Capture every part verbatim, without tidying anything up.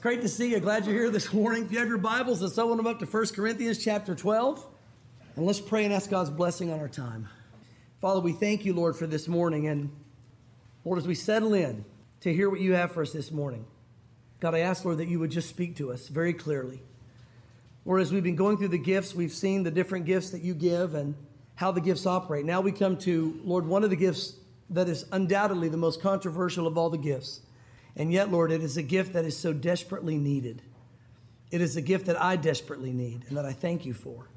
Great to see you. Glad you're here this morning. If you have your Bibles, let's open them up to First Corinthians chapter twelve. And let's pray and ask God's blessing on our time. Father, we thank you, Lord, for this morning. And Lord, as we settle in to hear what you have for us this morning, God, I ask, Lord, that you would just speak to us very clearly. Lord, as we've been going through the gifts, we've seen the different gifts that you give and how the gifts operate. Now we come to, Lord, one of the gifts that is undoubtedly the most controversial of all the gifts. And yet, Lord, it is a gift that is so desperately needed. It is a gift that I desperately need and that I thank you for.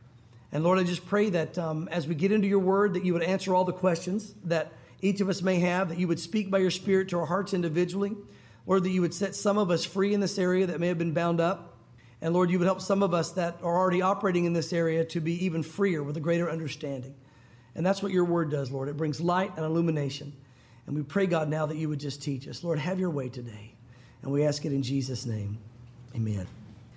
And Lord, I just pray that um, as we get into your word, that you would answer all the questions that each of us may have, that you would speak by your Spirit to our hearts individually. Lord, that you would set some of us free in this area that may have been bound up. And Lord, you would help some of us that are already operating in this area to be even freer with a greater understanding. And that's what your word does, Lord. It brings light and illumination. And we pray, God, now that you would just teach us. Lord, have your way today. And we ask it in Jesus' name. Amen.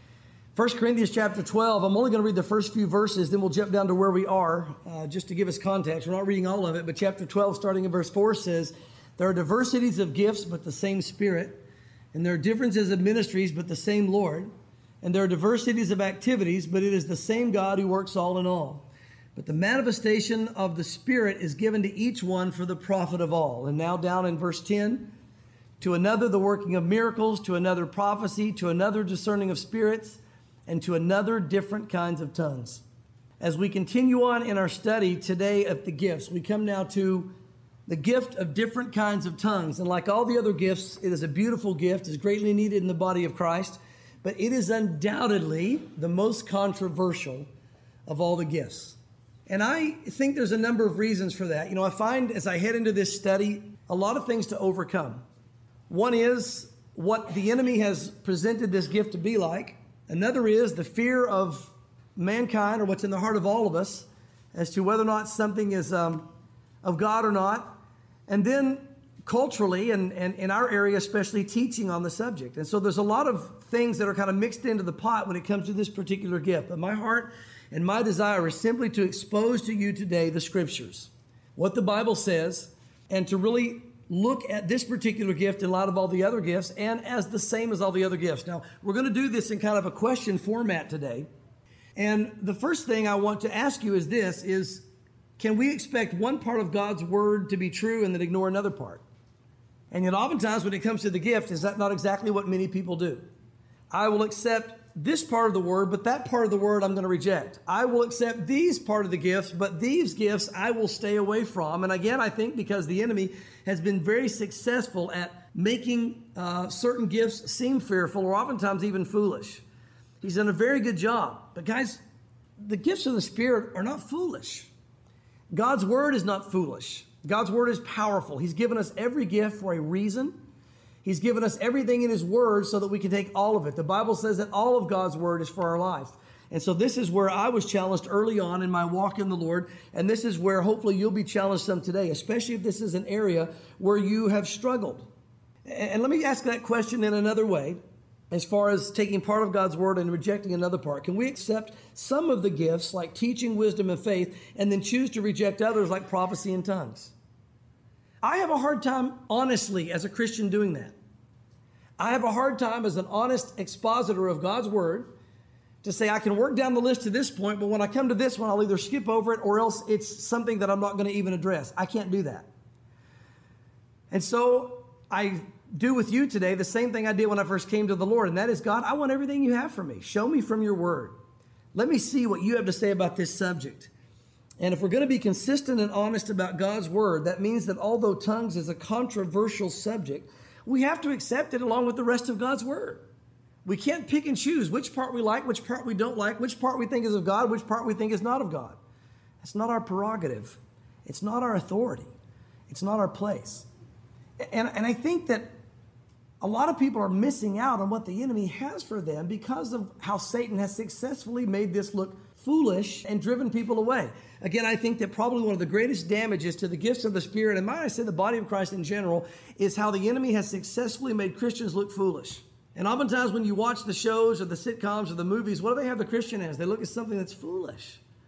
First Corinthians chapter twelve, I'm only going to read the first few verses, then we'll jump down to where we are, uh, just to give us context. We're not reading all of it, but chapter twelve, starting in verse four, says, there are diversities of gifts, but the same Spirit. And there are differences of ministries, but the same Lord. And there are diversities of activities, but it is the same God who works all in all. But the manifestation of the Spirit is given to each one for the profit of all. And now down in verse ten, to another the working of miracles, to another prophecy, to another discerning of spirits, and to another different kinds of tongues. As we continue on in our study today of the gifts, we come now to the gift of different kinds of tongues. And like all the other gifts, it is a beautiful gift, is greatly needed in the body of Christ, but it is undoubtedly the most controversial of all the gifts. And I think there's a number of reasons for that. You know, I find as I head into this study, a lot of things to overcome. One is what the enemy has presented this gift to be like. Another is the fear of mankind, or what's in the heart of all of us, as to whether or not something is um, of God or not. And then culturally, and, and in our area especially, teaching on the subject. And so there's a lot of things that are kind of mixed into the pot when it comes to this particular gift. But my heart and my desire is simply to expose to you today the Scriptures, what the Bible says, and to really look at this particular gift in light of all the other gifts and as the same as all the other gifts. Now, we're going to do this in kind of a question format today. And the first thing I want to ask you is this, is can we expect one part of God's Word to be true and then ignore another part? And yet oftentimes when it comes to the gift, is that not exactly what many people do? I will accept this part of the word, but that part of the word I'm going to reject. I will accept these part of the gifts, but these gifts I will stay away from. And again, I think because the enemy has been very successful at making uh, certain gifts seem fearful or oftentimes even foolish. He's done a very good job. But guys, the gifts of the Spirit are not foolish. God's word is not foolish. God's word is powerful. He's given us every gift for a reason. He's given us everything in his word so that we can take all of it. The Bible says that all of God's word is for our life. And so this is where I was challenged early on in my walk in the Lord. And this is where hopefully you'll be challenged some today, especially if this is an area where you have struggled. And let me ask that question in another way, as far as taking part of God's word and rejecting another part. Can we accept some of the gifts like teaching, wisdom, and faith, and then choose to reject others like prophecy and tongues? I have a hard time, honestly, as a Christian doing that. I have a hard time as an honest expositor of God's word to say I can work down the list to this point, but when I come to this one, I'll either skip over it or else it's something that I'm not going to even address. I can't do that. And so I do with you today the same thing I did when I first came to the Lord, and that is, God, I want everything you have for me. Show me from your word. Let me see what you have to say about this subject. And if we're going to be consistent and honest about God's word, that means that although tongues is a controversial subject, we have to accept it along with the rest of God's word. We can't pick and choose which part we like, which part we don't like, which part we think is of God, which part we think is not of God. That's not our prerogative. It's not our authority. It's not our place. And, and I think that a lot of people are missing out on what the enemy has for them because of how Satan has successfully made this look foolish and driven people away. Again, I think that probably one of the greatest damages to the gifts of the Spirit, and might I say the body of Christ in general, is how the enemy has successfully made Christians look foolish. And oftentimes when you watch the shows or the sitcoms or the movies, what do they have the Christian as? They look at something that's foolish.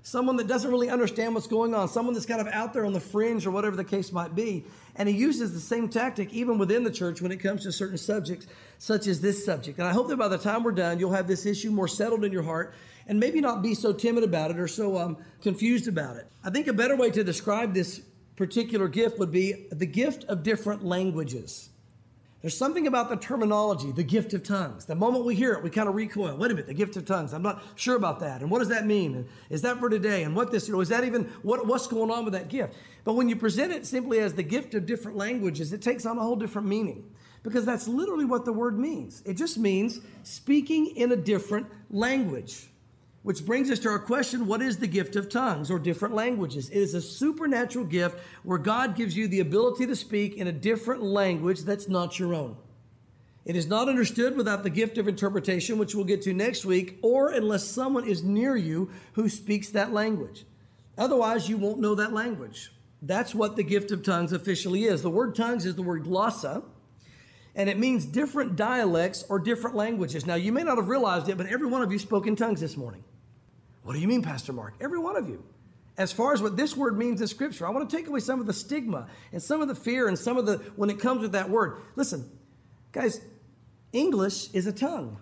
someone that doesn't really understand what's going on, someone that's kind of out there on the fringe or whatever the case might be. And he uses the same tactic even within the church when it comes to certain subjects, such as this subject. And I hope that by the time we're done, you'll have this issue more settled in your heart and maybe not be so timid about it or so um, confused about it. I think a better way to describe this particular gift would be the gift of different languages. There's something about the terminology, the gift of tongues. The moment we hear it, we kind of recoil. Wait a minute, the gift of tongues. I'm not sure about that. And what does that mean? And is that for today? And what this, you know, is that even, what, what's going on with that gift? But when you present it simply as the gift of different languages, it takes on a whole different meaning. Because that's literally what the word means. It just means speaking in a different language. Which brings us to our question, what is the gift of tongues or different languages? It is a supernatural gift where God gives you the ability to speak in a different language that's not your own. It is not understood without the gift of interpretation, which we'll get to next week, or unless someone is near you who speaks that language. Otherwise, you won't know that language. That's what the gift of tongues officially is. The word tongues is the word glossa, and it means different dialects or different languages. Now, you may not have realized it, but every one of you spoke in tongues this morning. What do you mean, Pastor Mark? Every one of you. As far as what this word means in Scripture, I want to take away some of the stigma and some of the fear and some of the, when it comes with that word. Listen, guys, English is a tongue.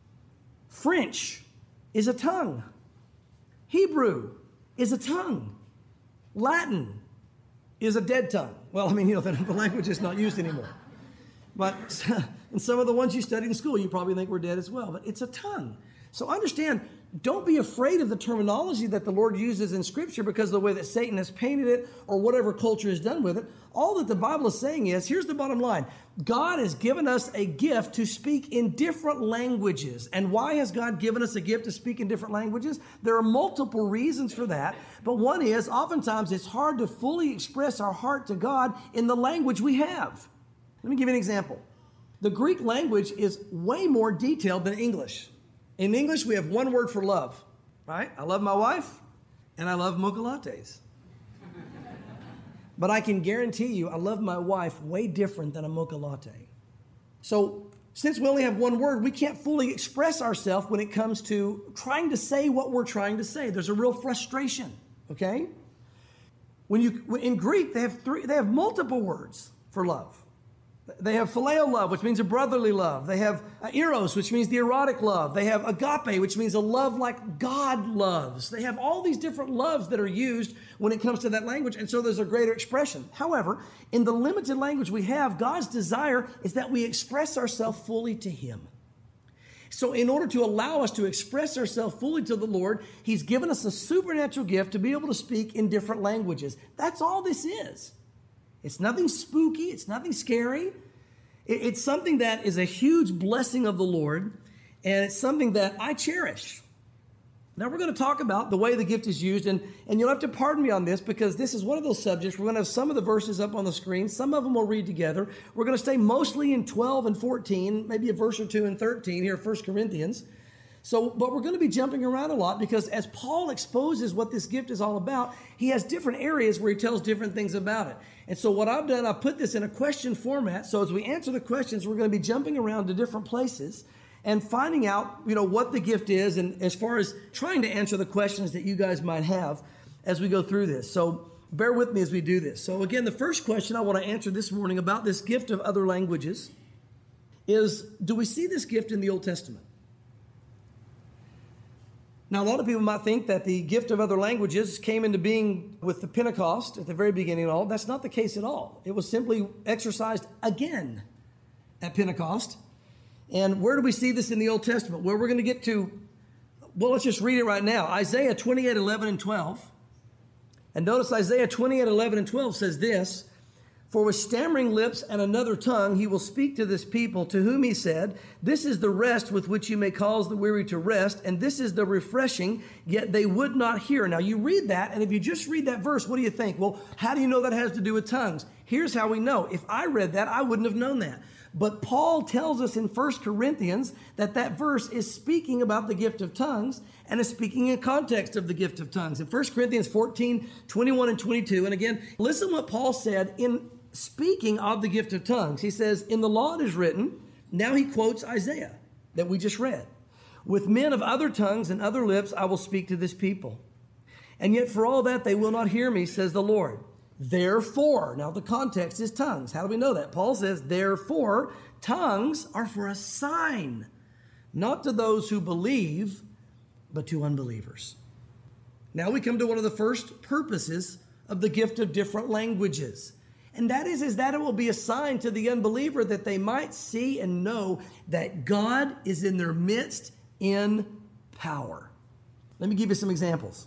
French is a tongue. Hebrew is a tongue. Latin is a dead tongue. Well, I mean, you know, the, the language is not used anymore. But and some of the ones you studied in school, you probably think were dead as well. But it's a tongue. So understand, don't be afraid of the terminology that the Lord uses in Scripture because of the way that Satan has painted it or whatever culture has done with it. All that the Bible is saying is, here's the bottom line. God has given us a gift to speak in different languages. And why has God given us a gift to speak in different languages? There are multiple reasons for that. But one is, oftentimes it's hard to fully express our heart to God in the language we have. Let me give you an example. The Greek language is way more detailed than English. In English, we have one word for love, right? I love my wife, and I love mocha lattes. But I can guarantee you, I love my wife way different than a mocha latte. So since we only have one word, we can't fully express ourselves when it comes to trying to say what we're trying to say. There's a real frustration, okay? When you in Greek, they have three, they have multiple words for love. They have phileo love, which means a brotherly love. They have eros, which means the erotic love. They have agape, which means a love like God loves. They have all these different loves that are used when it comes to that language, and so there's a greater expression. However, in the limited language we have, God's desire is that we express ourselves fully to Him. So in order to allow us to express ourselves fully to the Lord, He's given us a supernatural gift to be able to speak in different languages. That's all this is. It's nothing spooky. It's nothing scary. It's something that is a huge blessing of the Lord, and it's something that I cherish. Now, we're going to talk about the way the gift is used, and, and you'll have to pardon me on this because this is one of those subjects. We're going to have some of the verses up on the screen. Some of them we'll read together. We're going to stay mostly in twelve and fourteen, maybe a verse or two in thirteen here, First Corinthians. So, but we're going to be jumping around a lot because as Paul exposes what this gift is all about, he has different areas where he tells different things about it. And so what I've done, I've put this in a question format. So as we answer the questions, we're going to be jumping around to different places and finding out, you know, what the gift is, and as far as trying to answer the questions that you guys might have as we go through this. So bear with me as we do this. So again, the first question I want to answer this morning about this gift of other languages is, do we see this gift in the Old Testament? Now, a lot of people might think that the gift of other languages came into being with the Pentecost at the very beginning and all. That's not the case at all. It was simply exercised again at Pentecost. And where do we see this in the Old Testament? Well, we're going to get to, well, let's just read it right now. Isaiah twenty-eight, eleven, and twelve. And notice Isaiah twenty-eight, eleven, and twelve says this, "For with stammering lips and another tongue he will speak to this people, to whom he said, this is the rest with which you may cause the weary to rest, and this is the refreshing, yet they would not hear." Now you read that, and if you just read that verse, what do you think? Well, how do you know that has to do with tongues? Here's how we know. If I read that, I wouldn't have known that. But Paul tells us in First Corinthians that that verse is speaking about the gift of tongues and is speaking in context of the gift of tongues. In First Corinthians fourteen, twenty-one and twenty-two, and again, listen what Paul said in speaking of the gift of tongues. He says, in the law it is written, now he quotes Isaiah that we just read, "With men of other tongues and other lips I will speak to this people. And yet for all that they will not hear me, says the Lord. Therefore, now the context is tongues. How do we know that? Paul says, therefore, tongues are for a sign, not to those who believe, but to unbelievers. Now we come to one of the first purposes of the gift of different languages. And that is, is that it will be a sign to the unbeliever that they might see and know that God is in their midst in power. Let me give you some examples.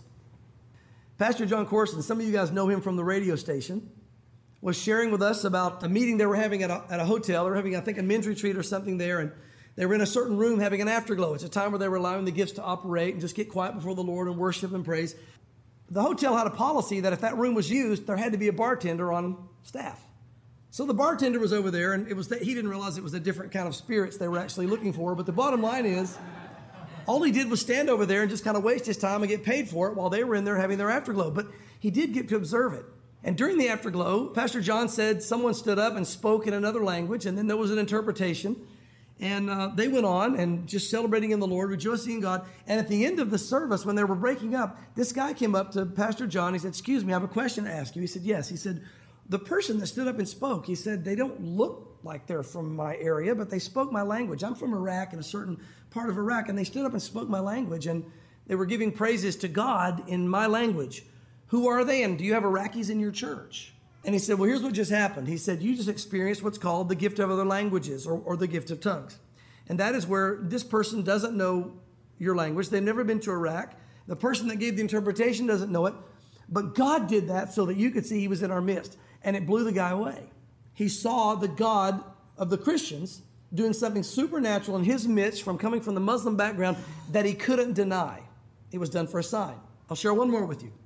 Pastor John Corson, some of you guys know him from the radio station, was sharing with us about a meeting they were having at a, at a hotel. They were having, I think, a men's retreat or something there, and they were in a certain room having an afterglow. It's a time where they were allowing the gifts to operate and just get quiet before the Lord and worship and praise. The hotel had a policy that if that room was used, there had to be a bartender on staff. So the bartender was over there, and it was that he didn't realize it was a different kind of spirits they were actually looking for. But the bottom line is, all he did was stand over there and just kind of waste his time and get paid for it while they were in there having their afterglow. But he did get to observe it. And during the afterglow, Pastor John said someone stood up and spoke in another language, and then there was an interpretation. And uh, they went on and just celebrating in the Lord, rejoicing in God. And at the end of the service, when they were breaking up, this guy came up to Pastor John. He said, excuse me, I have a question to ask you. He said, yes. He said, the person that stood up and spoke, he said, they don't look like they're from my area, but they spoke my language. I'm from Iraq, in a certain part of Iraq, and they stood up and spoke my language, and they were giving praises to God in my language. Who are they, and do you have Iraqis in your church? And he said, well, here's what just happened. He said, you just experienced what's called the gift of other languages, or, or the gift of tongues. And that is where this person doesn't know your language. They've never been to Iraq. The person that gave the interpretation doesn't know it. But God did that so that you could see he was in our midst. And it blew the guy away. He saw the God of the Christians doing something supernatural in his midst from coming from the Muslim background that he couldn't deny. It was done for a sign. I'll share one more with you.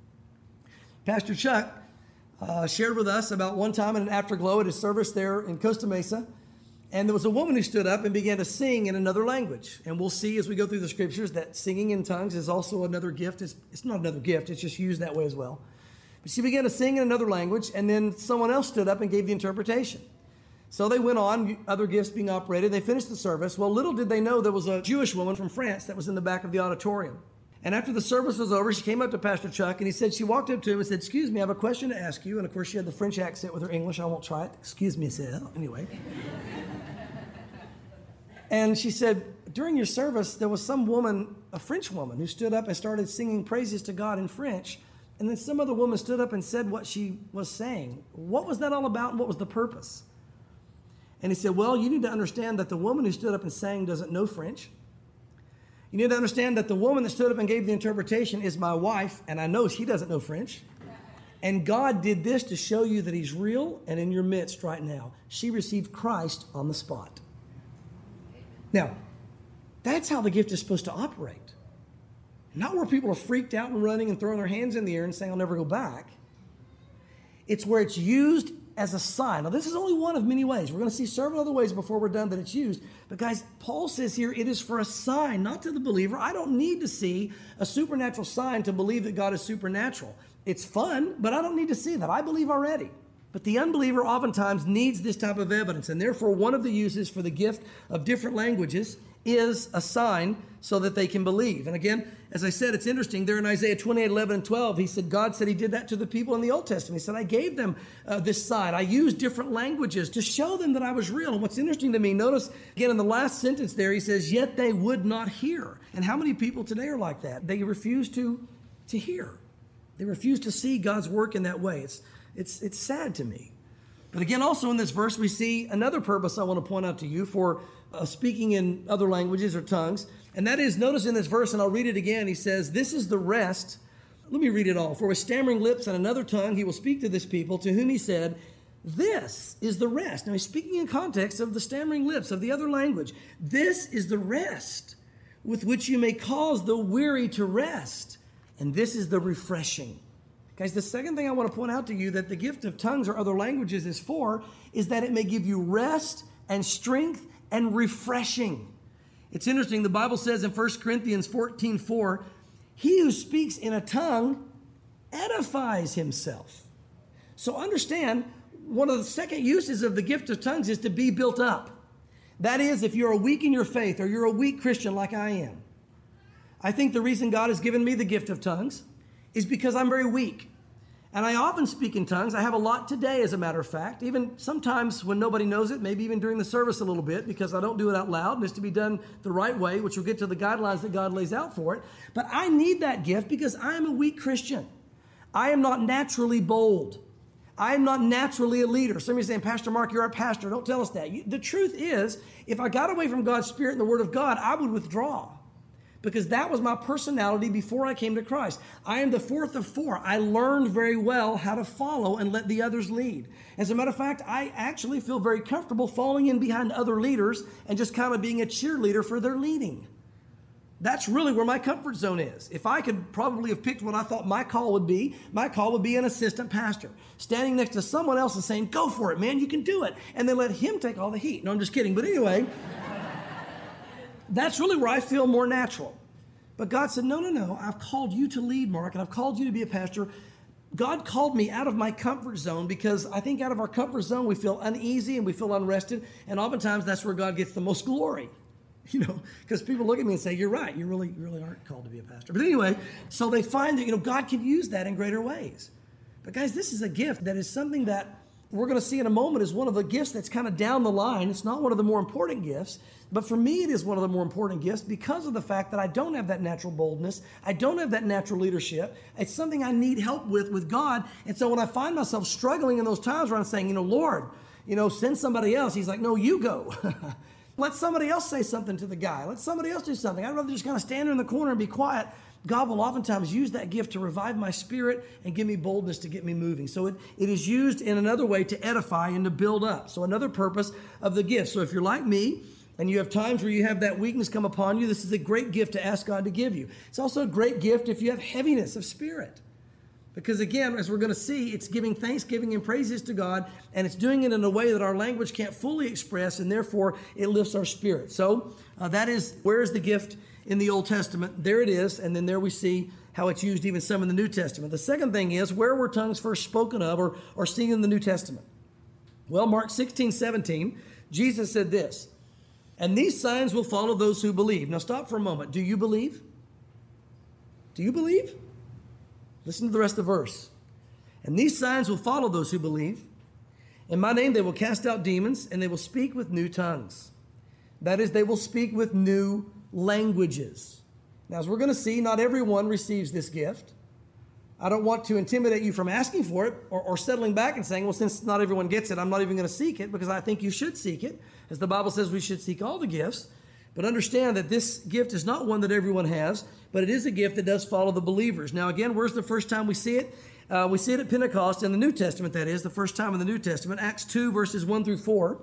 Pastor Chuck uh, shared with us about one time in an afterglow at his service there in Costa Mesa. And there was a woman who stood up and began to sing in another language. And we'll see as we go through the scriptures that singing in tongues is also another gift. It's, it's not another gift. It's just used that way as well. But she began to sing in another language, and then someone else stood up and gave the interpretation. So they went on, other gifts being operated. They finished the service. Well, little did they know there was a Jewish woman from France that was in the back of the auditorium. And after the service was over, she came up to Pastor Chuck, and he said, she walked up to him and said, excuse me, I have a question to ask you. And of course, she had the French accent with her English. I won't try it. Excuse me, sir. Anyway. And she said, during your service, there was some woman, a French woman, who stood up and started singing praises to God in French. And then some other woman stood up and said what she was saying. What was that all about, and what was the purpose? And he said, well, you need to understand that the woman who stood up and sang doesn't know French. You need to understand that the woman that stood up and gave the interpretation is my wife, and I know she doesn't know French. And God did this to show you that he's real and in your midst right now. She received Christ on the spot. Now, that's how the gift is supposed to operate. Not where people are freaked out and running and throwing their hands in the air and saying, I'll never go back. It's where it's used as a sign. Now, this is only one of many ways. We're going to see several other ways before we're done that it's used. But guys, Paul says here, it is for a sign, not to the believer. I don't need to see a supernatural sign to believe that God is supernatural. It's fun, but I don't need to see that. I believe already. But the unbeliever oftentimes needs this type of evidence. And therefore, one of the uses for the gift of different languages is a sign so that they can believe. And again, as I said, it's interesting. There in Isaiah twenty-eight, eleven, and twelve, he said, God said he did that to the people in the Old Testament. He said, I gave them uh, this sign. I used different languages to show them that I was real. And what's interesting to me, notice again in the last sentence there, he says, yet they would not hear. And how many people today are like that? They refuse to, to hear. They refuse to see God's work in that way. It's, it's, it's sad to me. But again, also in this verse, we see another purpose I want to point out to you for uh, speaking in other languages or tongues. And that is, notice in this verse, and I'll read it again, he says, this is the rest. Let me read it all. For with stammering lips and another tongue, he will speak to this people, to whom he said, this is the rest. Now he's speaking in context of the stammering lips, of the other language. This is the rest with which you may cause the weary to rest. And this is the refreshing. Guys, the second thing I want to point out to you that the gift of tongues or other languages is for is that it may give you rest and strength and refreshing. It's interesting. The Bible says in First Corinthians fourteen four, he who speaks in a tongue edifies himself. So understand, one of the second uses of the gift of tongues is to be built up. That is, if you're weak in your faith or you're a weak Christian like I am, I think the reason God has given me the gift of tongues is because I'm very weak. And I often speak in tongues. I have a lot today, as a matter of fact, even sometimes when nobody knows it, maybe even during the service a little bit, because I don't do it out loud, and it's to be done the right way, which will get to the guidelines that God lays out for it. But I need that gift because I am a weak Christian. I am not naturally bold. I am not naturally a leader. Some of you are saying, Pastor Mark, you're our pastor. Don't tell us that. You, the truth is, if I got away from God's Spirit and the Word of God, I would withdraw. Because that was my personality before I came to Christ. I am the fourth of four. I learned very well how to follow and let the others lead. As a matter of fact, I actually feel very comfortable falling in behind other leaders and just kind of being a cheerleader for their leading. That's really where my comfort zone is. If I could probably have picked what I thought my call would be, my call would be an assistant pastor, standing next to someone else and saying, go for it, man, you can do it. And then let him take all the heat. No, I'm just kidding. But anyway, that's really where I feel more natural. But God said, no, no, no, I've called you to lead, Mark, and I've called you to be a pastor. God called me out of my comfort zone because I think out of our comfort zone, we feel uneasy and we feel unrested. And oftentimes that's where God gets the most glory. You know, because people look at me and say, you're right, you really, you really aren't called to be a pastor. But anyway, so they find that, you know, God can use that in greater ways. But guys, this is a gift that is something that we're going to see in a moment is one of the gifts that's kind of down the line. It's not one of the more important gifts, but for me, it is one of the more important gifts because of the fact that I don't have that natural boldness. I don't have that natural leadership. It's something I need help with, with God. And so when I find myself struggling in those times where I'm saying, you know, Lord, you know, send somebody else. He's like, no, you go. Let somebody else say something to the guy. Let somebody else do something. I'd rather just kind of stand there in the corner and be quiet. God will oftentimes use that gift to revive my spirit and give me boldness to get me moving. So it, it is used in another way to edify and to build up. So another purpose of the gift. So if you're like me and you have times where you have that weakness come upon you, this is a great gift to ask God to give you. It's also a great gift if you have heaviness of spirit. Because again, as we're going to see, it's giving thanksgiving and praises to God, and it's doing it in a way that our language can't fully express, and therefore it lifts our spirit. So uh, that is, where is the gift in the Old Testament? There it is, and then there we see how it's used even some in the New Testament. The second thing is, where were tongues first spoken of or, or seen in the New Testament? Well, Mark sixteen, seventeen, Jesus said this, and these signs will follow those who believe. Now stop for a moment. Do you believe? Do you believe? Listen to the rest of the verse. And these signs will follow those who believe. In my name they will cast out demons, and they will speak with new tongues. That is, they will speak with new languages. Now, as we're going to see, not everyone receives this gift. I don't want to intimidate you from asking for it or, or settling back and saying, well, since not everyone gets it, I'm not even going to seek it, because I think you should seek it. As the Bible says, we should seek all the gifts. But understand that this gift is not one that everyone has, but it is a gift that does follow the believers. Now, again, where's the first time we see it? Uh, we see it at Pentecost in the New Testament, that is, the first time in the New Testament, Acts two, verses one through four.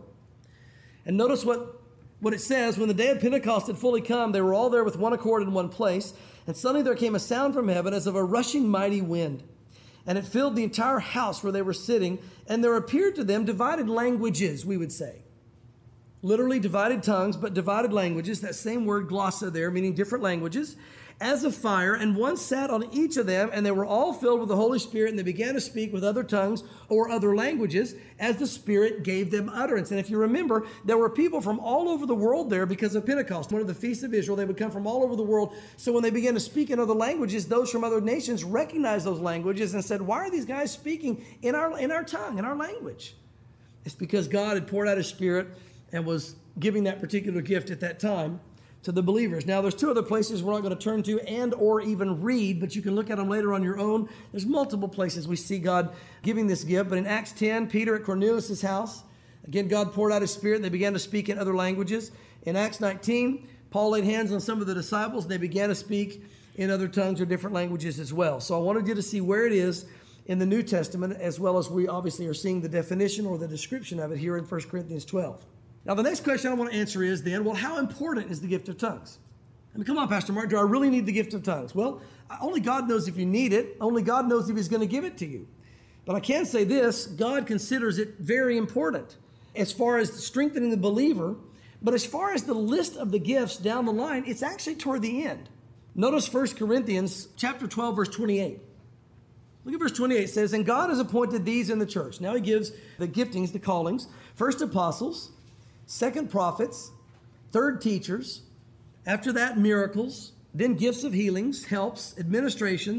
And notice what, what it says. When the day of Pentecost had fully come, they were all there with one accord in one place. And suddenly there came a sound from heaven as of a rushing mighty wind. And it filled the entire house where they were sitting. And there appeared to them divided languages, we would say. Literally divided tongues, but divided languages. That same word glossa there, meaning different languages, as of fire. And one sat on each of them, and they were all filled with the Holy Spirit, and they began to speak with other tongues or other languages as the Spirit gave them utterance. And if you remember, there were people from all over the world there because of Pentecost. One of the feasts of Israel, they would come from all over the world. So when they began to speak in other languages, those from other nations recognized those languages and said, why are these guys speaking in our, in our tongue, in our language? It's because God had poured out His Spirit and was giving that particular gift at that time to the believers. Now, there's two other places we're not going to turn to and or even read, but you can look at them later on your own. There's multiple places we see God giving this gift. But in Acts ten, Peter at Cornelius' house, again, God poured out His Spirit. They began to speak in other languages. In Acts nineteen, Paul laid hands on some of the disciples, and they began to speak in other tongues or different languages as well. So I wanted you to see where it is in the New Testament, as well as we obviously are seeing the definition or the description of it here in First Corinthians twelve. Now, the next question I want to answer is then, well, how important is the gift of tongues? I mean, come on, Pastor Mark, do I really need the gift of tongues? Well, only God knows if you need it. Only God knows if He's going to give it to you. But I can say this, God considers it very important as far as strengthening the believer. But as far as the list of the gifts down the line, it's actually toward the end. Notice First Corinthians chapter twelve, verse twenty-eight. Look at verse twenty-eight. It says, and God has appointed these in the church. Now He gives the giftings, the callings. First apostles, second prophets, third teachers, after that miracles, then gifts of healings, helps, administrations,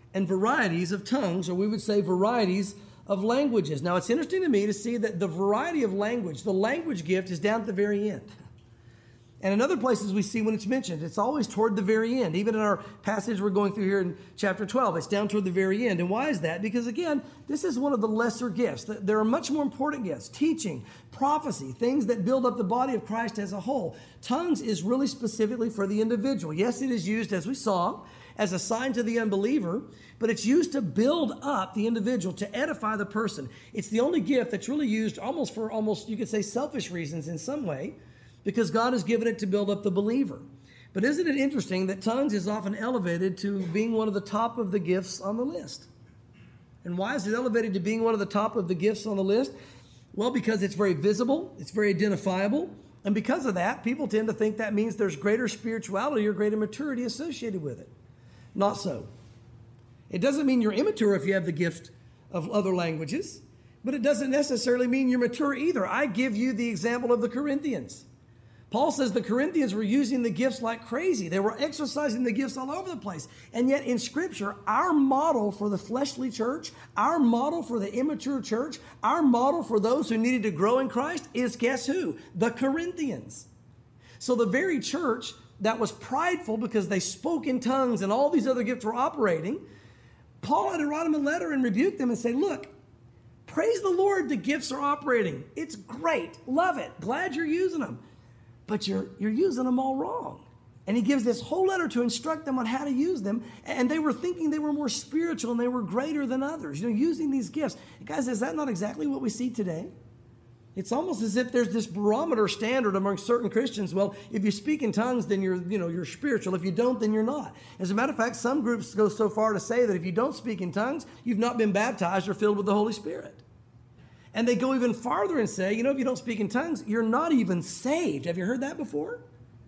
and varieties of tongues, or we would say varieties of languages. Now, it's interesting to me to see that the variety of language, the language gift, is down at the very end. And in other places we see when it's mentioned, it's always toward the very end. Even in our passage we're going through here in chapter twelve, it's down toward the very end. And why is that? Because again, this is one of the lesser gifts. There are much more important gifts: teaching, prophecy, things that build up the body of Christ as a whole. Tongues is really specifically for the individual. Yes, it is used, as we saw, as a sign to the unbeliever, but it's used to build up the individual, to edify the person. It's the only gift that's really used almost for almost, you could say, selfish reasons in some way, because God has given it to build up the believer. But isn't it interesting that tongues is often elevated to being one of the top of the gifts on the list? And why is it elevated to being one of the top of the gifts on the list? Well, because it's very visible, it's very identifiable, and because of that, people tend to think that means there's greater spirituality or greater maturity associated with it. Not so. It doesn't mean you're immature if you have the gift of other languages, but it doesn't necessarily mean you're mature either. I give you the example of the Corinthians. Paul says the Corinthians were using the gifts like crazy. They were exercising the gifts all over the place. And yet in Scripture, our model for the fleshly church, our model for the immature church, our model for those who needed to grow in Christ is, guess who? The Corinthians. So the very church that was prideful because they spoke in tongues and all these other gifts were operating, Paul had to write them a letter and rebuke them and say, look, praise the Lord, the gifts are operating. It's great. Love it. Glad you're using them. But you're, you're using them all wrong. And he gives this whole letter to instruct them on how to use them. And they were thinking they were more spiritual and they were greater than others, you know, using these gifts. Guys, is that not exactly what we see today? It's almost as if there's this barometer standard among certain Christians. Well, if you speak in tongues, then you're, you know, you're spiritual. If you don't, then you're not. As a matter of fact, some groups go so far to say that if you don't speak in tongues, you've not been baptized or filled with the Holy Spirit. And they go even farther and say, you know, if you don't speak in tongues, you're not even saved. Have you heard that before?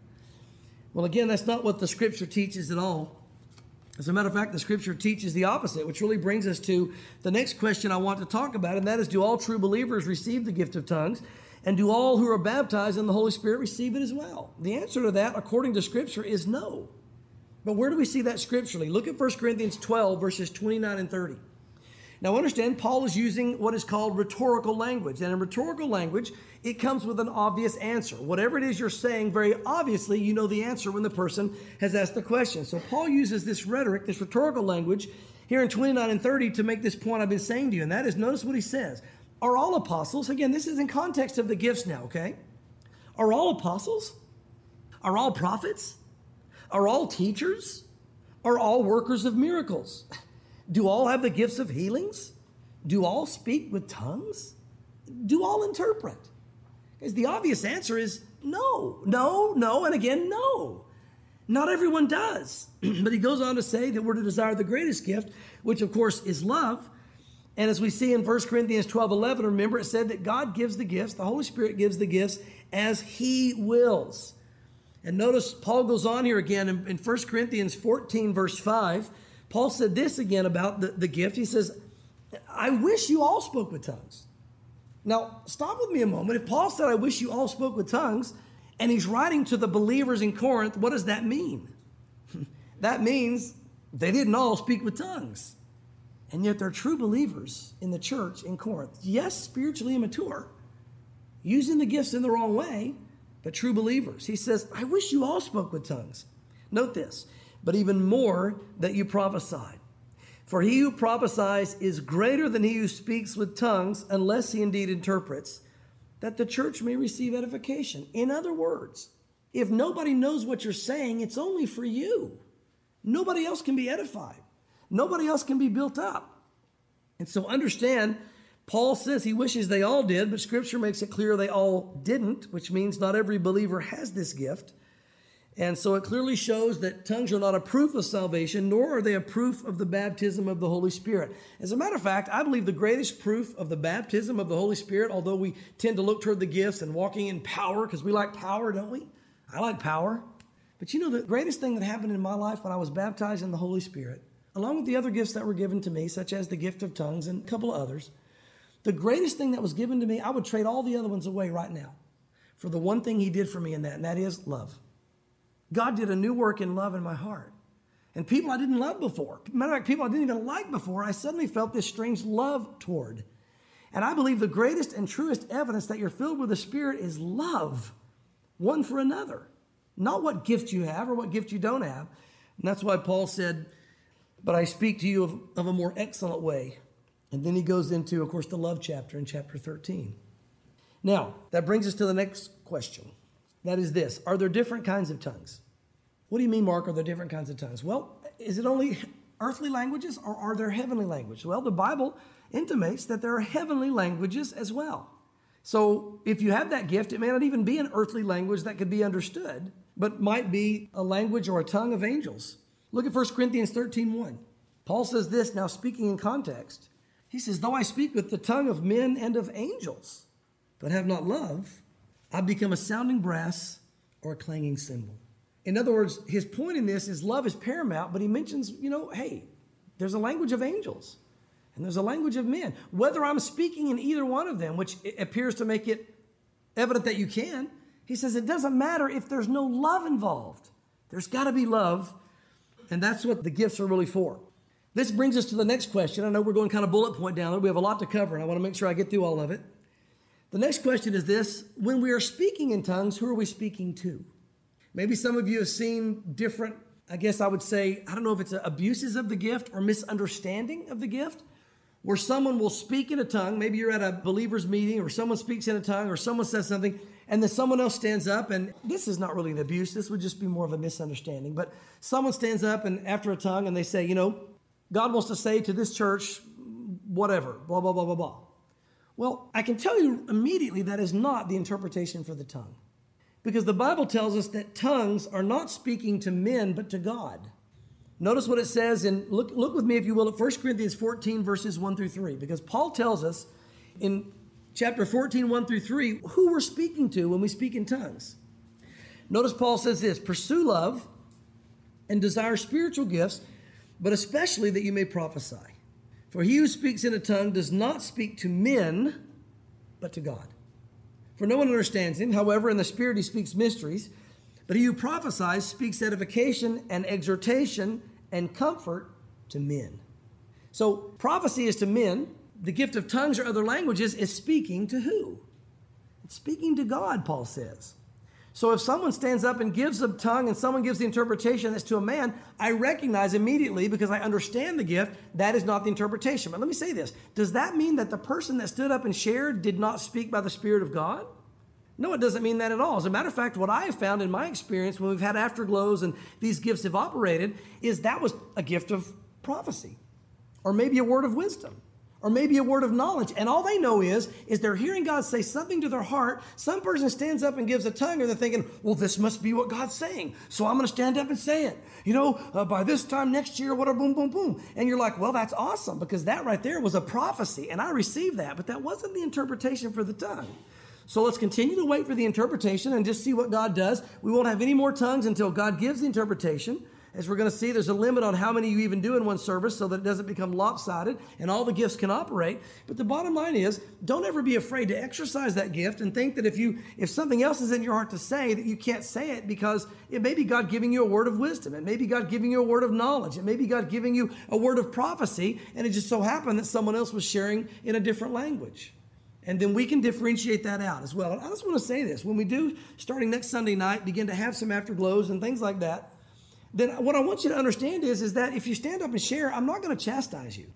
Well, again, that's not what the Scripture teaches at all. As a matter of fact, the Scripture teaches the opposite, which really brings us to the next question I want to talk about, and that is, do all true believers receive the gift of tongues? And do all who are baptized in the Holy Spirit receive it as well? The answer to that, according to Scripture, is no. But where do we see that scripturally? Look at First Corinthians twelve, verses twenty-nine and thirty. Now understand, Paul is using what is called rhetorical language. And in rhetorical language, it comes with an obvious answer. Whatever it is you're saying, very obviously, you know the answer when the person has asked the question. So Paul uses this rhetoric, this rhetorical language, here in twenty-nine and thirty to make this point I've been saying to you. And that is, notice what he says. Are all apostles, again, this is in context of the gifts now, okay? Are all apostles? Are all prophets? Are all teachers? Are all workers of miracles? Do all have the gifts of healings? Do all speak with tongues? Do all interpret? Because the obvious answer is no, no, no, and again, no. Not everyone does. But he goes on to say that we're to desire the greatest gift, which of course is love. And as we see in First Corinthians twelve eleven, remember it said that God gives the gifts, the Holy Spirit gives the gifts as he wills. And notice Paul goes on here again in, in First Corinthians fourteen, verse five. Paul said this again about the, the gift. He says, I wish you all spoke with tongues. Now, stop with me a moment. If Paul said, I wish you all spoke with tongues, and he's writing to the believers in Corinth, what does that mean? That means they didn't all speak with tongues. And yet they're true believers in the church in Corinth. Yes, spiritually immature, using the gifts in the wrong way, but true believers. He says, I wish you all spoke with tongues. Note this. But even more that you prophesied. For he who prophesies is greater than he who speaks with tongues, unless he indeed interprets, that the church may receive edification. In other words, if nobody knows what you're saying, it's only for you. Nobody else can be edified. Nobody else can be built up. And so understand, Paul says he wishes they all did, but Scripture makes it clear they all didn't, which means not every believer has this gift. And so it clearly shows that tongues are not a proof of salvation, nor are they a proof of the baptism of the Holy Spirit. As a matter of fact, I believe the greatest proof of the baptism of the Holy Spirit, although we tend to look toward the gifts and walking in power, because we like power, don't we? I like power. But you know, the greatest thing that happened in my life when I was baptized in the Holy Spirit, along with the other gifts that were given to me, such as the gift of tongues and a couple of others, the greatest thing that was given to me, I would trade all the other ones away right now for the one thing he did for me in that, and that is love. God did a new work in love in my heart. And people I didn't love before, matter of fact, people I didn't even like before, I suddenly felt this strange love toward. And I believe the greatest and truest evidence that you're filled with the Spirit is love, one for another. Not what gift you have or what gift you don't have. And that's why Paul said, but I speak to you of, of a more excellent way. And then he goes into, of course, the love chapter in chapter thirteen. Now, that brings us to the next question. That is this: are there different kinds of tongues? What do you mean, Mark, are there different kinds of tongues? Well, is it only earthly languages or are there heavenly languages? Well, the Bible intimates that there are heavenly languages as well. So if you have that gift, it may not even be an earthly language that could be understood, but might be a language or a tongue of angels. Look at First Corinthians thirteen one. Paul says this, now speaking in context. He says, though I speak with the tongue of men and of angels, but have not love, I become a sounding brass or a clanging cymbal. In other words, his point in this is love is paramount, but he mentions, you know, hey, there's a language of angels and there's a language of men. Whether I'm speaking in either one of them, which appears to make it evident that you can, he says it doesn't matter if there's no love involved. There's got to be love, and that's what the gifts are really for. This brings us to the next question. I know we're going kind of bullet point down there. We have a lot to cover, and I want to make sure I get through all of it. The next question is this: when we are speaking in tongues, who are we speaking to? Maybe some of you have seen different, I guess I would say, I don't know if it's abuses of the gift or misunderstanding of the gift, where someone will speak in a tongue. Maybe you're at a believer's meeting or someone speaks in a tongue or someone says something and then someone else stands up, and this is not really an abuse. This would just be more of a misunderstanding. But someone stands up and after a tongue and they say, you know, God wants to say to this church, whatever, blah, blah, blah, blah, blah. Well, I can tell you immediately that is not the interpretation for the tongue. Because the Bible tells us that tongues are not speaking to men, but to God. Notice what it says, in look, look with me, if you will, at First Corinthians fourteen, verses one through three. Because Paul tells us in chapter fourteen, one through three, who we're speaking to when we speak in tongues. Notice Paul says this: pursue love and desire spiritual gifts, but especially that you may prophesy. For he who speaks in a tongue does not speak to men, but to God. For no one understands him. However, in the Spirit he speaks mysteries. But he who prophesies speaks edification and exhortation and comfort to men. So prophecy is to men. The gift of tongues or other languages is speaking to who? It's speaking to God, Paul says. So if someone stands up and gives a tongue and someone gives the interpretation that's to a man, I recognize immediately, because I understand the gift, that is not the interpretation. But let me say this. Does that mean that the person that stood up and shared did not speak by the Spirit of God? No, it doesn't mean that at all. As a matter of fact, what I have found in my experience when we've had afterglows and these gifts have operated is that was a gift of prophecy, or maybe a word of wisdom, or maybe a word of knowledge. And all they know is, is they're hearing God say something to their heart. Some person stands up and gives a tongue, and they're thinking, well, this must be what God's saying, so I'm going to stand up and say it. You know, uh, by this time next year, whatever, boom, boom, boom. And you're like, well, that's awesome, because that right there was a prophecy, and I received that. But that wasn't the interpretation for the tongue. So let's continue to wait for the interpretation and just see what God does. We won't have any more tongues until God gives the interpretation. As we're going to see, there's a limit on how many you even do in one service so that it doesn't become lopsided and all the gifts can operate. But the bottom line is, don't ever be afraid to exercise that gift and think that if you if something else is in your heart to say, that you can't say it, because it may be God giving you a word of wisdom. It may be God giving you a word of knowledge. It may be God giving you a word of prophecy, and it just so happened that someone else was sharing in a different language. And then we can differentiate that out as well. And I just want to say this. When we do, starting next Sunday night, begin to have some afterglows and things like that, then what I want you to understand is, is that if you stand up and share, I'm not going to chastise you.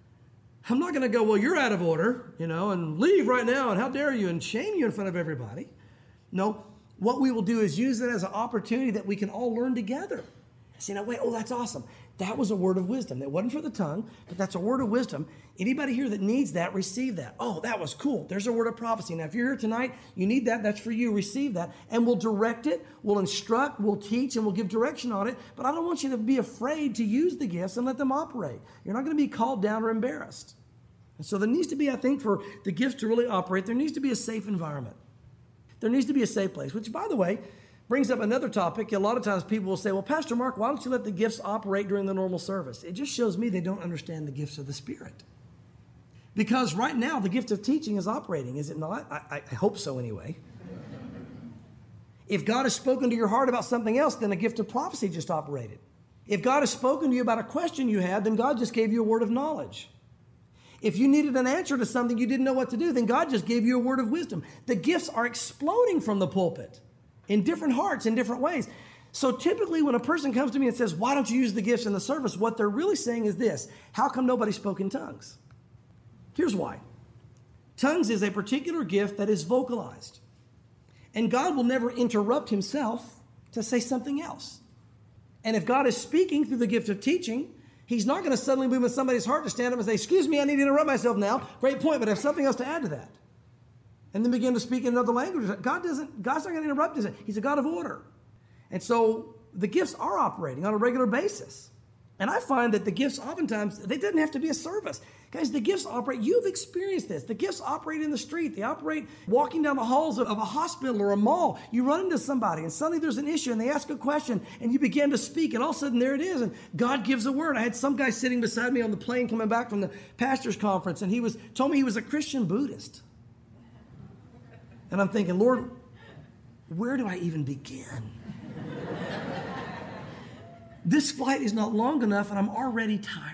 I'm not going to go, well, you're out of order, you know, and leave right now, and how dare you, and shame you in front of everybody. No, what we will do is use it as an opportunity that we can all learn together. Say, no, wait, oh, that's awesome. That was a word of wisdom. That wasn't for the tongue, but that's a word of wisdom. Anybody here that needs that, receive that. Oh, that was cool. There's a word of prophecy. Now, if you're here tonight, you need that. That's for you. Receive that. And we'll direct it. We'll instruct. We'll teach. And we'll give direction on it. But I don't want you to be afraid to use the gifts and let them operate. You're not going to be called down or embarrassed. And so there needs to be, I think, for the gifts to really operate, there needs to be a safe environment. There needs to be a safe place, which, by the way, brings up another topic. A lot of times people will say, well, Pastor Mark, why don't you let the gifts operate during the normal service? It just shows me they don't understand the gifts of the Spirit. Because right now, the gift of teaching is operating, is it not? I, I hope so anyway. If God has spoken to your heart about something else, then a gift of prophecy just operated. If God has spoken to you about a question you had, then God just gave you a word of knowledge. If you needed an answer to something you didn't know what to do, then God just gave you a word of wisdom. The gifts are exploding from the pulpit in different hearts, in different ways. So typically when a person comes to me and says, why don't you use the gifts in the service? What they're really saying is this: how come nobody spoke in tongues? Here's why. Tongues is a particular gift that is vocalized. And God will never interrupt himself to say something else. And if God is speaking through the gift of teaching, he's not going to suddenly move in somebody's heart to stand up and say, excuse me, I need to interrupt myself now. Great point, but I have something else to add to that. And then begin to speak in another language. God doesn't, God's not going to interrupt us. He's a God of order. And so the gifts are operating on a regular basis. And I find that the gifts oftentimes, they didn't have to be a service. Guys, the gifts operate, you've experienced this. The gifts operate in the street. They operate walking down the halls of, of a hospital or a mall. You run into somebody and suddenly there's an issue and they ask a question and you begin to speak and all of a sudden there it is and God gives a word. I had some guy sitting beside me on the plane coming back from the pastor's conference and he was told me he was a Christian Buddhist. And I'm thinking, Lord, where do I even begin? This flight is not long enough and I'm already tired.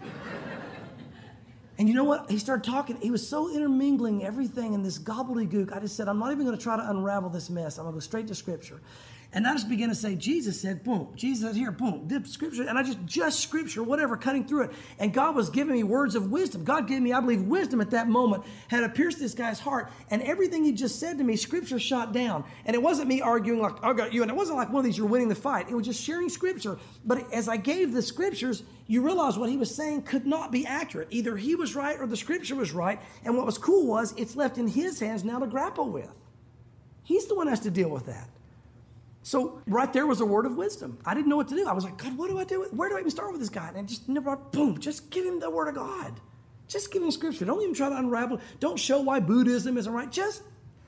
And you know what? He started talking. He was so intermingling everything in this gobbledygook. I just said, I'm not even going to try to unravel this mess. I'm going to go straight to Scripture. And I just began to say, Jesus said, boom. Jesus said, here, boom. Dip Scripture. And I just, just Scripture, whatever, cutting through it. And God was giving me words of wisdom. God gave me, I believe, wisdom at that moment, had to pierce this guy's heart. And everything he just said to me, Scripture shot down. And it wasn't me arguing like, I got you. And it wasn't like one of these, you're winning the fight. It was just sharing Scripture. But as I gave the Scriptures, you realize what he was saying could not be accurate. Either he was right or the Scripture was right. And what was cool was it's left in his hands now to grapple with. He's the one who has to deal with that. So right there was a word of wisdom. I didn't know what to do. I was like, God, what do I do? Where do I even start with this guy? And just never, boom, just give him the word of God. Just give him Scripture. Don't even try to unravel. Don't show why Buddhism isn't right. Just,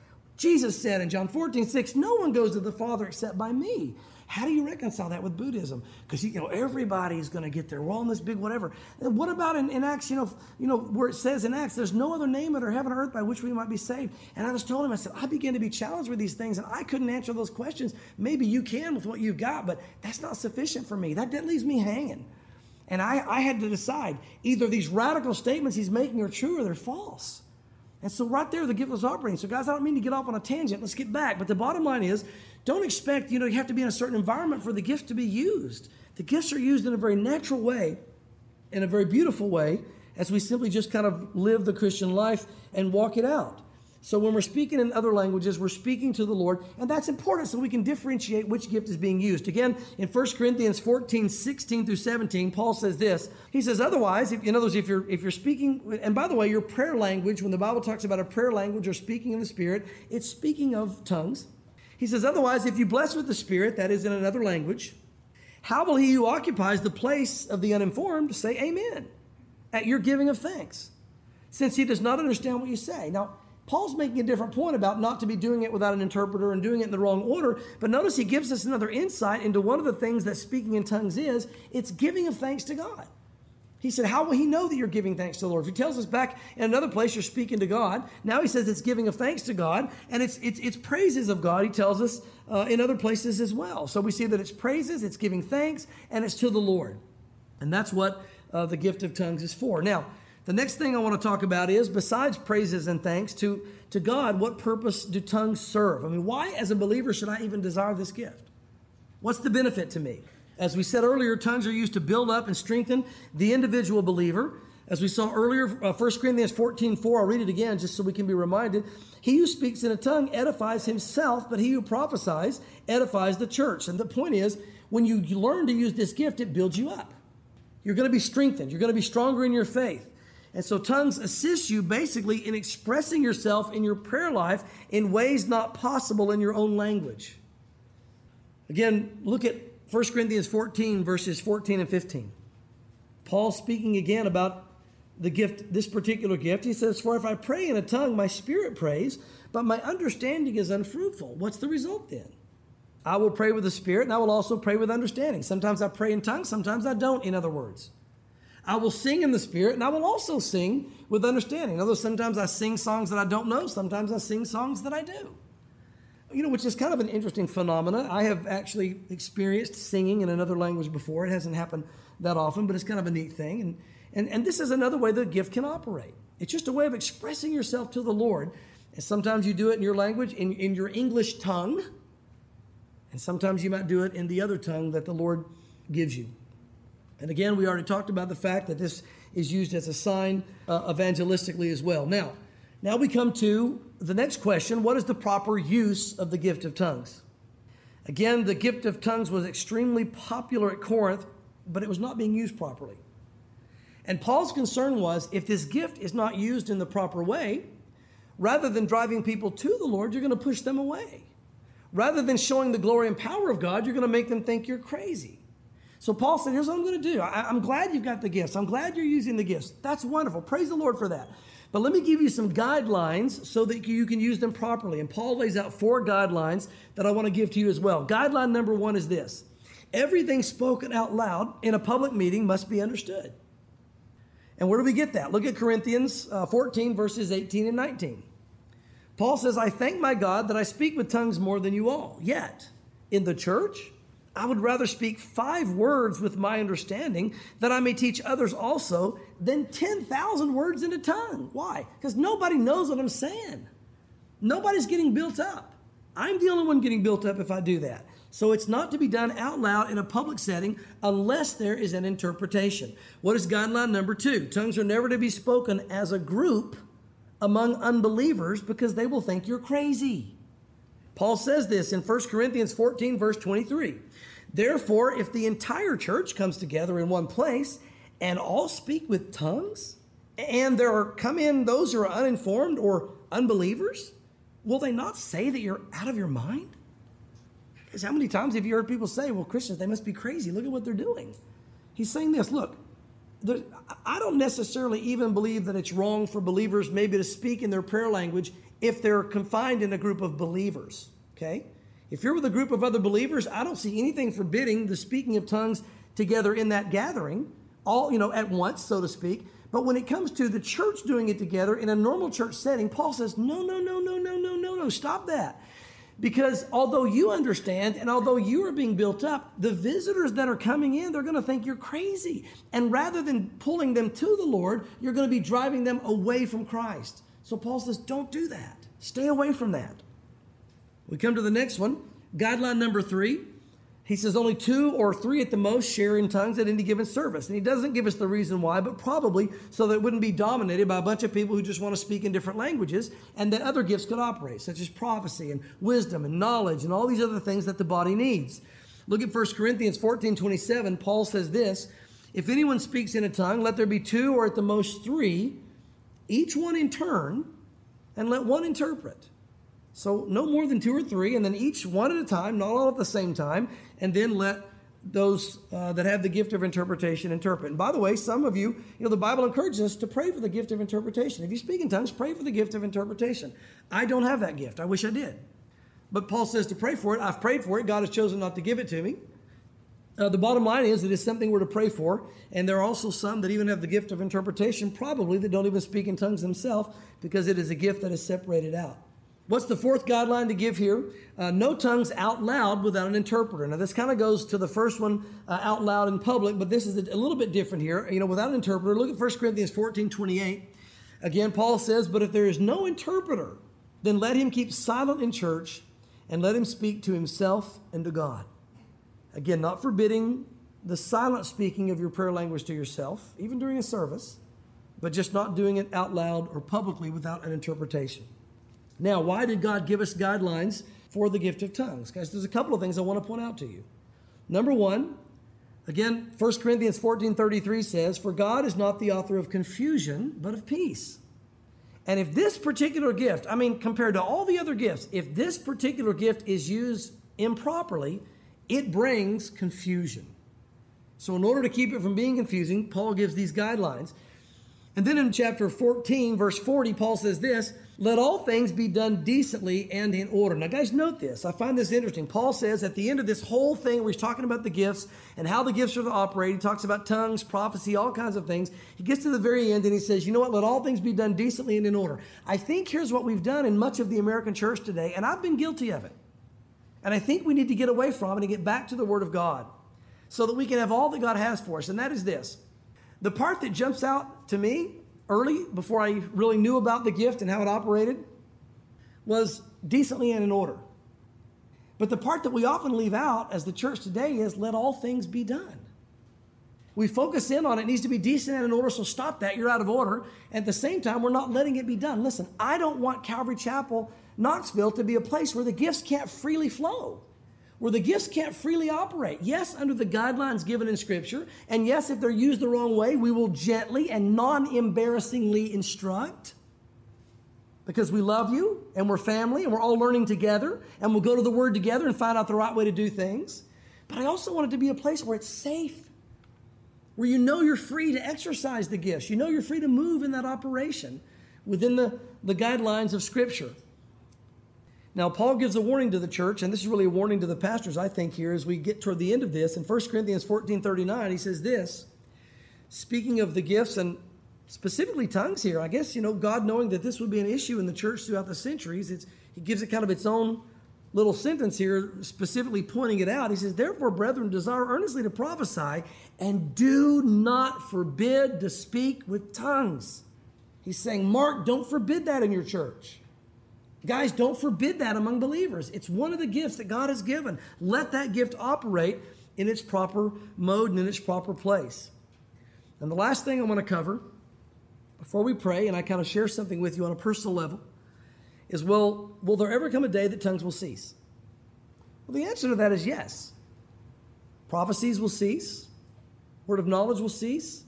Jesus said in John fourteen six, no one goes to the Father except by me. How do you reconcile that with Buddhism? Because, you know, everybody's going to get there. We're all in this big whatever. And what about in, in Acts, you know, you know, where it says in Acts, there's no other name under heaven or earth by which we might be saved. And I just told him, I said, I began to be challenged with these things, and I couldn't answer those questions. Maybe you can with what you've got, but that's not sufficient for me. That, that leaves me hanging. And I, I had to decide, either these radical statements he's making are true or they're false. And so right there, the gift was operating. So guys, I don't mean to get off on a tangent. Let's get back. But the bottom line is, don't expect, you know, you have to be in a certain environment for the gift to be used. The gifts are used in a very natural way, in a very beautiful way, as we simply just kind of live the Christian life and walk it out. So when we're speaking in other languages, we're speaking to the Lord, and that's important so we can differentiate which gift is being used. Again, in First Corinthians fourteen, sixteen through seventeen, Paul says this. He says, otherwise, if, in other words, if you're, if you're speaking, and by the way, your prayer language, when the Bible talks about a prayer language or speaking in the Spirit, it's speaking of tongues. He says, otherwise, if you bless with the Spirit, that is in another language, how will he who occupies the place of the uninformed say amen at your giving of thanks, since he does not understand what you say? Now, Paul's making a different point about not to be doing it without an interpreter and doing it in the wrong order. But notice he gives us another insight into one of the things that speaking in tongues is. It's giving of thanks to God. He said, how will he know that you're giving thanks to the Lord? If he tells us back in another place you're speaking to God, now he says it's giving of thanks to God, and it's it's, it's praises of God, he tells us uh, in other places as well. So we see that it's praises, it's giving thanks, and it's to the Lord. And that's what uh, the gift of tongues is for. Now, the next thing I want to talk about is, besides praises and thanks to, to God, what purpose do tongues serve? I mean, why as a believer should I even desire this gift? What's the benefit to me? As we said earlier, tongues are used to build up and strengthen the individual believer. As we saw earlier, uh, First Corinthians fourteen four, I'll read it again just so we can be reminded. He who speaks in a tongue edifies himself, but he who prophesies edifies the church. And the point is, when you learn to use this gift, it builds you up. You're going to be strengthened. You're going to be stronger in your faith. And so tongues assist you basically in expressing yourself in your prayer life in ways not possible in your own language. Again, look at First Corinthians fourteen, verses fourteen and fifteen. Paul speaking again about the gift, this particular gift. He says, for if I pray in a tongue, my spirit prays, but my understanding is unfruitful. What's the result then? I will pray with the Spirit, and I will also pray with understanding. Sometimes I pray in tongues, sometimes I don't, in other words. I will sing in the Spirit, and I will also sing with understanding. Although sometimes I sing songs that I don't know, sometimes I sing songs that I do. you know, which is kind of an interesting phenomena. I have actually experienced singing in another language before. It hasn't happened that often, but it's kind of a neat thing. And, and, and this is another way the gift can operate. It's just a way of expressing yourself to the Lord. And sometimes you do it in your language, in, in your English tongue. And sometimes you might do it in the other tongue that the Lord gives you. And again, we already talked about the fact that this is used as a sign uh, evangelistically as well. Now, now we come to the next question. What is the proper use of the gift of tongues? Again, the gift of tongues was extremely popular at Corinth, but it was not being used properly. And Paul's concern was, if this gift is not used in the proper way, rather than driving people to the Lord, you're going to push them away. Rather than showing the glory and power of God, you're going to make them think you're crazy. So Paul said, here's what I'm going to do. I, I'm glad you've got the gifts. I'm glad you're using the gifts. That's wonderful. Praise the Lord for that. But let me give you some guidelines so that you can use them properly. And Paul lays out four guidelines that I want to give to you as well. Guideline number one is this. Everything spoken out loud in a public meeting must be understood. And where do we get that? Look at Corinthians uh, fourteen, verses eighteen and nineteen. Paul says, I thank my God that I speak with tongues more than you all. Yet, in the church, I would rather speak five words with my understanding that I may teach others also than ten thousand words in a tongue. Why? Because nobody knows what I'm saying. Nobody's getting built up. I'm the only one getting built up if I do that. So it's not to be done out loud in a public setting unless there is an interpretation. What is guideline number two? Tongues are never to be spoken as a group among unbelievers because they will think you're crazy. Paul says this in First Corinthians fourteen, verse twenty-three. Therefore, if the entire church comes together in one place and all speak with tongues, and there are come in those who are uninformed or unbelievers, will they not say that you're out of your mind? Because how many times have you heard people say, well, Christians, they must be crazy. Look at what they're doing. He's saying this, look, there, I don't necessarily even believe that it's wrong for believers maybe to speak in their prayer language if they're confined in a group of believers, okay? If you're with a group of other believers, I don't see anything forbidding the speaking of tongues together in that gathering, all, you know, at once, so to speak. But when it comes to the church doing it together in a normal church setting, Paul says, no, no, no, no, no, no, no, no, stop that. Because although you understand and although you are being built up, the visitors that are coming in, they're going to think you're crazy. And rather than pulling them to the Lord, you're going to be driving them away from Christ. So Paul says, don't do that. Stay away from that. We come to the next one. Guideline number three. He says only two or three at the most share in tongues at any given service. And he doesn't give us the reason why, but probably so that it wouldn't be dominated by a bunch of people who just want to speak in different languages and that other gifts could operate, such as prophecy and wisdom and knowledge and all these other things that the body needs. Look at First Corinthians fourteen twenty-seven. Paul says this, if anyone speaks in a tongue, let there be two or at the most three, each one in turn, and let one interpret. So no more than two or three, and then each one at a time, not all at the same time, and then let those uh, that have the gift of interpretation interpret. And by the way, some of you, you know, the Bible encourages us to pray for the gift of interpretation. If you speak in tongues, pray for the gift of interpretation. I don't have that gift. I wish I did. But Paul says to pray for it. I've prayed for it. God has chosen not to give it to me. Uh, the bottom line is that it's something we're to pray for. And there are also some that even have the gift of interpretation, probably that don't even speak in tongues themselves because it is a gift that is separated out. What's the fourth guideline to give here? Uh, no tongues out loud without an interpreter. Now, this kind of goes to the first one, uh, out loud in public, but this is a, a little bit different here. You know, without an interpreter, look at First Corinthians fourteen twenty-eight. Again, Paul says, but if there is no interpreter, then let him keep silent in church and let him speak to himself and to God. Again, not forbidding the silent speaking of your prayer language to yourself, even during a service, but just not doing it out loud or publicly without an interpretation. Now, why did God give us guidelines for the gift of tongues? Guys, there's a couple of things I want to point out to you. Number one, again, First Corinthians fourteen thirty-three says, for God is not the author of confusion, but of peace. And if this particular gift, I mean, compared to all the other gifts, if this particular gift is used improperly, it brings confusion. So in order to keep it from being confusing, Paul gives these guidelines. And then in chapter fourteen, verse forty, Paul says this, let all things be done decently and in order. Now, guys, note this. I find this interesting. Paul says at the end of this whole thing where he's talking about the gifts and how the gifts are to operate, he talks about tongues, prophecy, all kinds of things. He gets to the very end and he says, you know what? Let all things be done decently and in order. I think here's what we've done in much of the American church today, and I've been guilty of it. And I think we need to get away from it and get back to the Word of God so that we can have all that God has for us. And that is this. The part that jumps out to me early, before I really knew about the gift and how it operated, was decently and in order. But the part that we often leave out as the church today is let all things be done. We focus in on it needs to be decent and in order, so stop that. You're out of order. At the same time, we're not letting it be done. Listen, I don't want Calvary Chapel, Knoxville, to be a place where the gifts can't freely flow, where the gifts can't freely operate. Yes, under the guidelines given in Scripture, and yes, if they're used the wrong way, we will gently and non-embarrassingly instruct, because we love you, and we're family, and we're all learning together, and we'll go to the Word together and find out the right way to do things. But I also want it to be a place where it's safe, where you know you're free to exercise the gifts. You know you're free to move in that operation within the, the guidelines of Scripture. Now, Paul gives a warning to the church, and this is really a warning to the pastors, I think, here as we get toward the end of this. In First Corinthians fourteen thirty-nine, he says this, speaking of the gifts and specifically tongues here, I guess, you know, God knowing that this would be an issue in the church throughout the centuries, it's, he gives it kind of its own little sentence here, specifically pointing it out. He says, therefore, brethren, desire earnestly to prophesy, and do not forbid to speak with tongues. He's saying, Mark, don't forbid that in your church. Guys, don't forbid that among believers. It's one of the gifts that God has given. Let that gift operate in its proper mode and in its proper place. And the last thing I want to cover before we pray, and I kind of share something with you on a personal level, is, well, will there ever come a day that tongues will cease? Well, the answer to that is yes. Prophecies will cease. Word of knowledge will cease.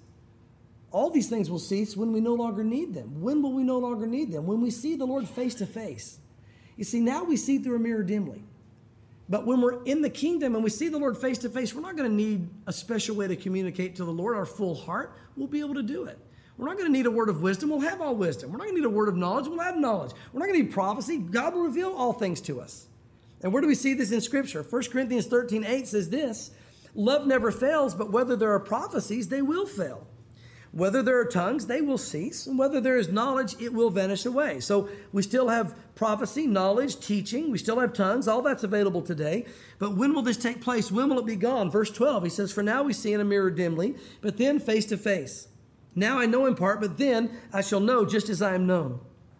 All these things will cease when we no longer need them. When will we no longer need them? When we see the Lord face to face. You see, now we see through a mirror dimly. But when we're in the kingdom and we see the Lord face to face, we're not going to need a special way to communicate to the Lord our full heart. We'll be able to do it. We're not going to need a word of wisdom. We'll have all wisdom. We're not going to need a word of knowledge. We'll have knowledge. We're not going to need prophecy. God will reveal all things to us. And where do we see this in Scripture? First Corinthians thirteen eight says this, love never fails, but whether there are prophecies, they will fail. Whether there are tongues, they will cease. And whether there is knowledge, it will vanish away. So we still have prophecy, knowledge, teaching. We still have tongues. All that's available today. But when will this take place? When will it be gone? Verse twelve, he says, for now we see in a mirror dimly, but then face to face. Now I know in part, but then I shall know just as I am known.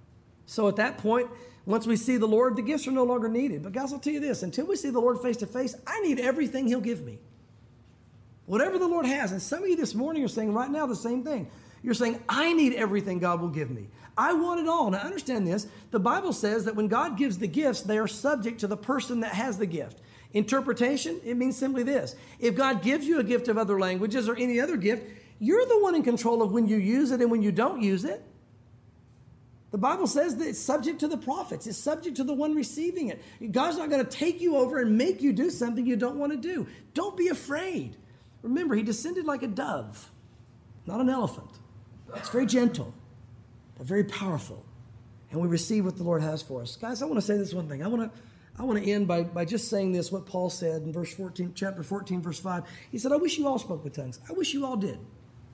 So at that point, once we see the Lord, the gifts are no longer needed. But guys, I'll tell you this, until we see the Lord face to face, I need everything he'll give me. Whatever the Lord has. And some of you this morning are saying right now the same thing. You're saying, I need everything God will give me. I want it all. Now understand this. The Bible says that when God gives the gifts, they are subject to the person that has the gift. Interpretation, it means simply this. If God gives you a gift of other languages or any other gift, you're the one in control of when you use it and when you don't use it. The Bible says that it's subject to the prophets. It's subject to the one receiving it. God's not going to take you over and make you do something you don't want to do. Don't be afraid. Remember, he descended like a dove, not an elephant. It's very gentle, but very powerful. And we receive what the Lord has for us. Guys, I want to say this one thing. I want to I want to end by, by just saying this, what Paul said in verse fourteen, chapter fourteen, verse five. He said, I wish you all spoke with tongues. I wish you all did.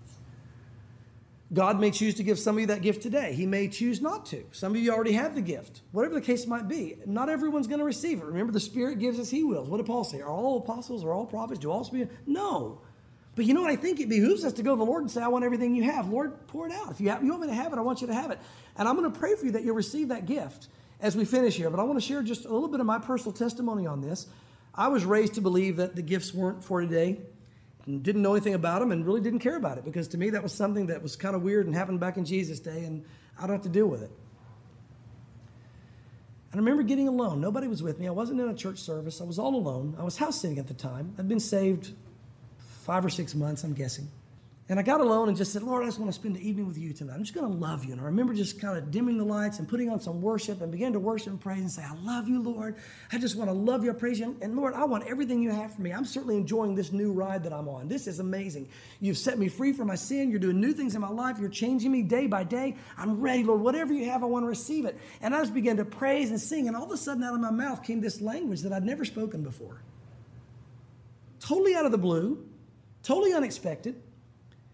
God may choose to give some of you that gift today. He may choose not to. Some of you already have the gift. Whatever the case might be, not everyone's going to receive it. Remember, the Spirit gives as he wills. What did Paul say? Are all apostles? Are all prophets? Do all speak? No. But you know what? I think it behooves us to go to the Lord and say, I want everything you have. Lord, pour it out. If you, have, you want me to have it, I want you to have it. And I'm going to pray for you that you'll receive that gift as we finish here. But I want to share just a little bit of my personal testimony on this. I was raised to believe that the gifts weren't for today. And didn't know anything about them and really didn't care about it, because to me that was something that was kind of weird and happened back in Jesus' day, and I don't have to deal with it. And I remember getting alone. Nobody was with me. I wasn't in a church service. I was all alone. I was house sitting at the time. I'd been saved five or six months, I'm guessing. And I got alone and just said, Lord, I just want to spend the evening with you tonight. I'm just going to love you. And I remember just kind of dimming the lights and putting on some worship and began to worship and praise and say, I love you, Lord. I just want to love you. I praise you. And Lord, I want everything you have for me. I'm certainly enjoying this new ride that I'm on. This is amazing. You've set me free from my sin. You're doing new things in my life. You're changing me day by day. I'm ready, Lord. Whatever you have, I want to receive it. And I just began to praise and sing. And all of a sudden out of my mouth came this language that I'd never spoken before. Totally out of the blue. Totally unexpected.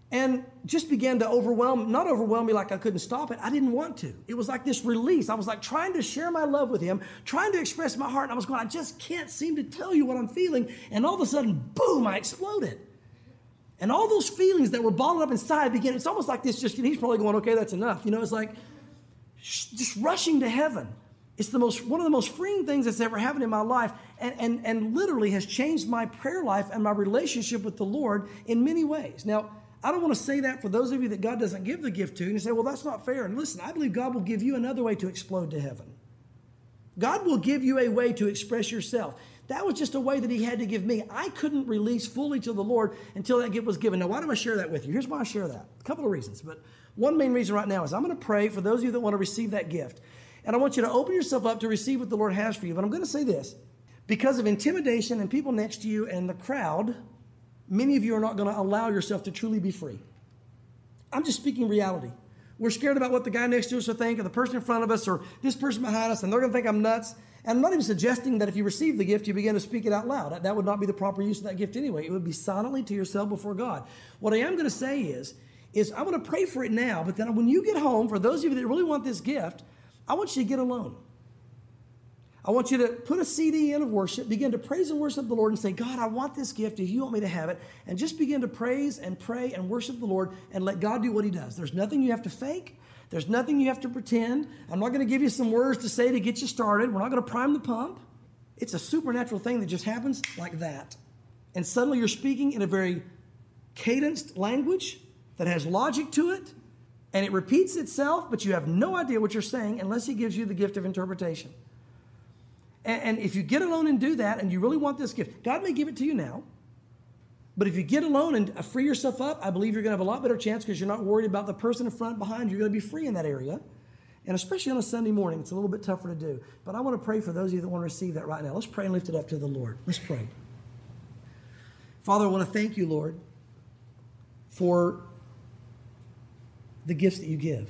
and just began to overwhelm, not overwhelm me like I couldn't stop it. I didn't want to. It was like this release. I was like trying to share my love with him, trying to express my heart. And I was going, I just can't seem to tell you what I'm feeling. And all of a sudden, boom, I exploded. And all those feelings that were bottled up inside began, it's almost like this, just, he's probably going, okay, that's enough. You know, it's like just rushing to heaven. It's the most, one of the most freeing things that's ever happened in my life, and, and, and literally has changed my prayer life and my relationship with the Lord in many ways. Now, I don't want to say that for those of you that God doesn't give the gift to, and you say, well, that's not fair. And listen, I believe God will give you another way to explode to heaven. God will give you a way to express yourself. That was just a way that he had to give me. I couldn't release fully to the Lord until that gift was given. Now, why do I share that with you? Here's why I share that. A couple of reasons, but one main reason right now is I'm going to pray for those of you that want to receive that gift. And I want you to open yourself up to receive what the Lord has for you. But I'm going to say this. Because of intimidation and people next to you and the crowd, many of you are not going to allow yourself to truly be free. I'm just speaking reality. We're scared about what the guy next to us will think, or the person in front of us, or this person behind us, and they're going to think I'm nuts. And I'm not even suggesting that if you receive the gift, you begin to speak it out loud. That, that would not be the proper use of that gift anyway. It would be silently to yourself before God. What I am going to say is, is I'm going to pray for it now, but then when you get home, for those of you that really want this gift, I want you to get alone. I want you to put a C D in of worship, begin to praise and worship the Lord and say, God, I want this gift if you want me to have it. And just begin to praise and pray and worship the Lord and let God do what he does. There's nothing you have to fake. There's nothing you have to pretend. I'm not going to give you some words to say to get you started. We're not going to prime the pump. It's a supernatural thing that just happens like that. And suddenly you're speaking in a very cadenced language that has logic to it. And it repeats itself, but you have no idea what you're saying unless he gives you the gift of interpretation. And if you get alone and do that, and you really want this gift, God may give it to you now. But if you get alone and free yourself up, I believe you're going to have a lot better chance because you're not worried about the person in front, behind. You're going to be free in that area. And especially on a Sunday morning, it's a little bit tougher to do. But I want to pray for those of you that want to receive that right now. Let's pray and lift it up to the Lord. Let's pray. Father, I want to thank you, Lord, for the gifts that you give.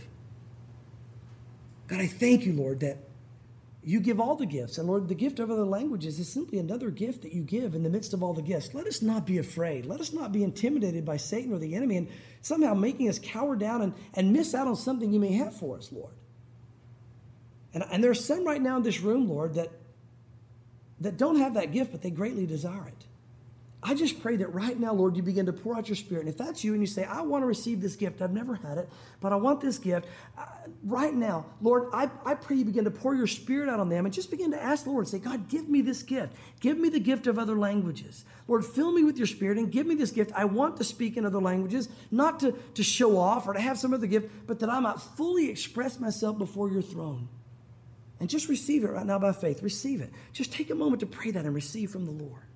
God, I thank you, Lord, that you give all the gifts. And Lord, the gift of other languages is simply another gift that you give in the midst of all the gifts. Let us not be afraid. Let us not be intimidated by Satan or the enemy and somehow making us cower down and, and miss out on something you may have for us, Lord. And, and there are some right now in this room, Lord, that, that don't have that gift, but they greatly desire it. I just pray that right now, Lord, you begin to pour out your Spirit. And if that's you and you say, I want to receive this gift, I've never had it, but I want this gift, uh, right now, Lord, I, I pray you begin to pour your Spirit out on them and just begin to ask the Lord, say, God, give me this gift. Give me the gift of other languages. Lord, fill me with your Spirit and give me this gift. I want to speak in other languages, not to, to show off or to have some other gift, but that I might fully express myself before your throne. And just receive it right now by faith. Receive it. Just take a moment to pray that and receive from the Lord.